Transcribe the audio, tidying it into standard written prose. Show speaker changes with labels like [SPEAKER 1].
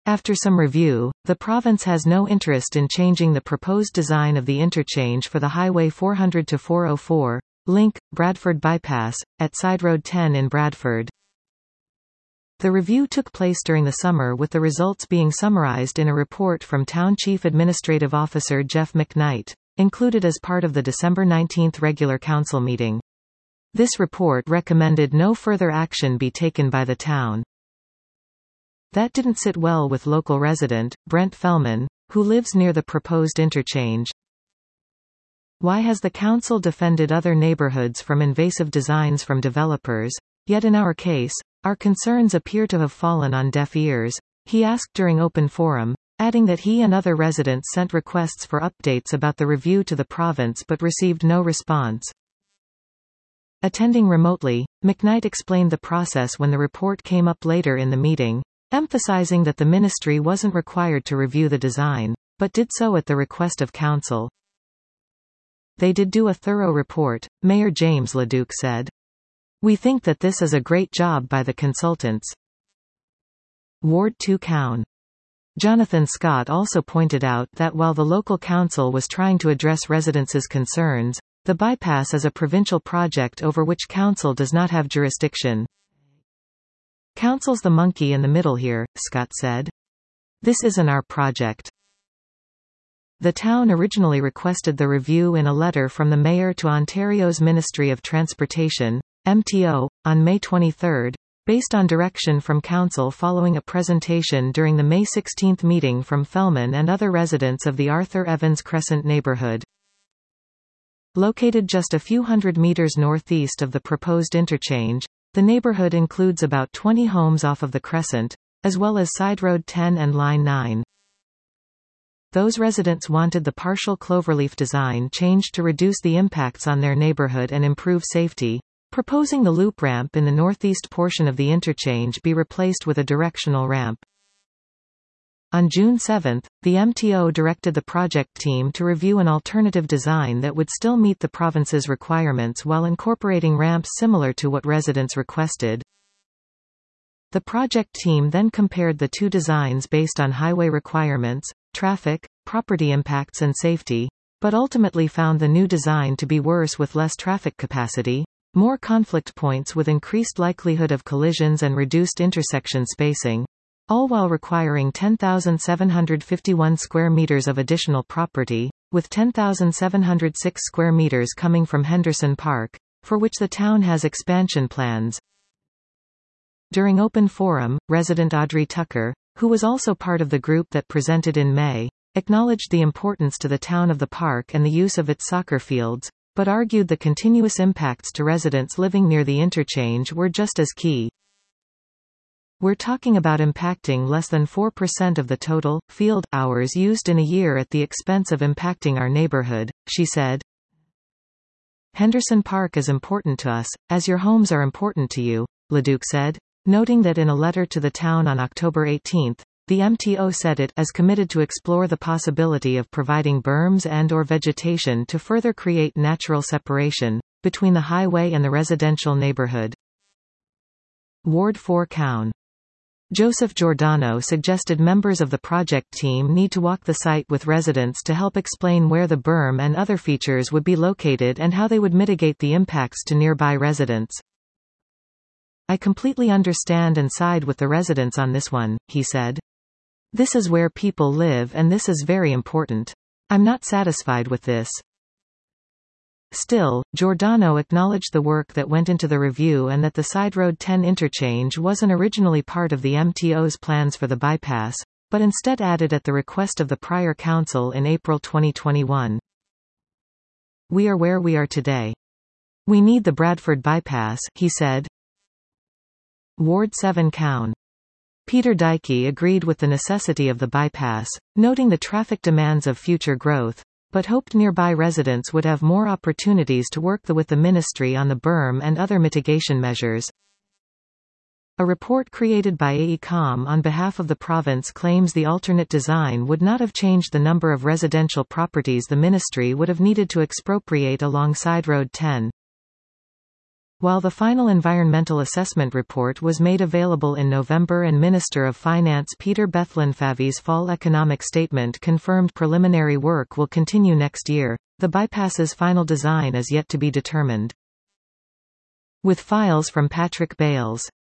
[SPEAKER 1] After some review, the province has no interest in changing the proposed design of the interchange for the Highway 400 to 404 link, Bradford Bypass, at Side Road 10 in Bradford. The review took place during the summer, with the results being summarized in a report from Town Chief Administrative Officer Jeff McKnight, included as part of the December 19 regular council meeting. This report recommended no further action be taken by the town. That didn't sit well with local resident, Brent Fellman, who lives near the proposed interchange. Why has the council defended other neighborhoods from invasive designs from developers? Yet in our case, our concerns appear to have fallen on deaf ears, he asked during open forum, adding that he and other residents sent requests for updates about the review to the province but received no response. Attending remotely, McKnight explained the process when the report came up later in the meeting, emphasizing that the ministry wasn't required to review the design, but did so at the request of council. They did do a thorough report, Mayor James LeDuc said. We think that this is a great job by the consultants. Ward 2 Cown. Jonathan Scott also pointed out that while the local council was trying to address residents' concerns, the bypass is a provincial project over which council does not have jurisdiction. Council's the monkey in the middle here, Scott said. This isn't our project. The town originally requested the review in a letter from the mayor to Ontario's Ministry of Transportation, MTO, on May 23, based on direction from council following a presentation during the May 16 meeting from Fellman and other residents of the Arthur Evans Crescent neighborhood. Located just a few hundred meters northeast of the proposed interchange, the neighborhood includes about 20 homes off of the Crescent, as well as Side Road 10 and Line 9. Those residents wanted the partial cloverleaf design changed to reduce the impacts on their neighborhood and improve safety, proposing the loop ramp in the northeast portion of the interchange be replaced with a directional ramp. On June 7, the MTO directed the project team to review an alternative design that would still meet the province's requirements while incorporating ramps similar to what residents requested. The project team then compared the two designs based on highway requirements, traffic, property impacts and safety, but ultimately found the new design to be worse with less traffic capacity, more conflict points with increased likelihood of collisions and reduced intersection spacing, all while requiring 10,751 square meters of additional property, with 10,706 square meters coming from Henderson Park, for which the town has expansion plans. During open forum, resident Audrey Tucker, who was also part of the group that presented in May, acknowledged the importance to the town of the park and the use of its soccer fields, but argued the continuous impacts to residents living near the interchange were just as key. We're talking about impacting less than 4% of the total field hours used in a year at the expense of impacting our neighborhood, she said. Henderson Park is important to us, as your homes are important to you, LeDuc said, noting that in a letter to the town on October 18, the MTO said it is committed to explore the possibility of providing berms and/or vegetation to further create natural separation between the highway and the residential neighborhood. Ward 4 Cown. Joseph Giordano suggested members of the project team need to walk the site with residents to help explain where the berm and other features would be located and how they would mitigate the impacts to nearby residents. I completely understand and side with the residents on this one, he said. This is where people live and this is very important. I'm not satisfied with this. Still, Giordano acknowledged the work that went into the review and that the Side Road 10 interchange wasn't originally part of the MTO's plans for the bypass, but instead added at the request of the prior council in April 2021. We are where we are today. We need the Bradford bypass, he said. Ward 7 Cown. Peter Dykey agreed with the necessity of the bypass, noting the traffic demands of future growth, but hoped nearby residents would have more opportunities to work with the ministry on the berm and other mitigation measures. A report created by AECOM on behalf of the province claims the alternate design would not have changed the number of residential properties the ministry would have needed to expropriate along Side Road 10. While the final environmental assessment report was made available in November and Minister of Finance Peter Bethlenfalvy's fall economic statement confirmed preliminary work will continue next year, the bypass's final design is yet to be determined. With files from Patrick Bales.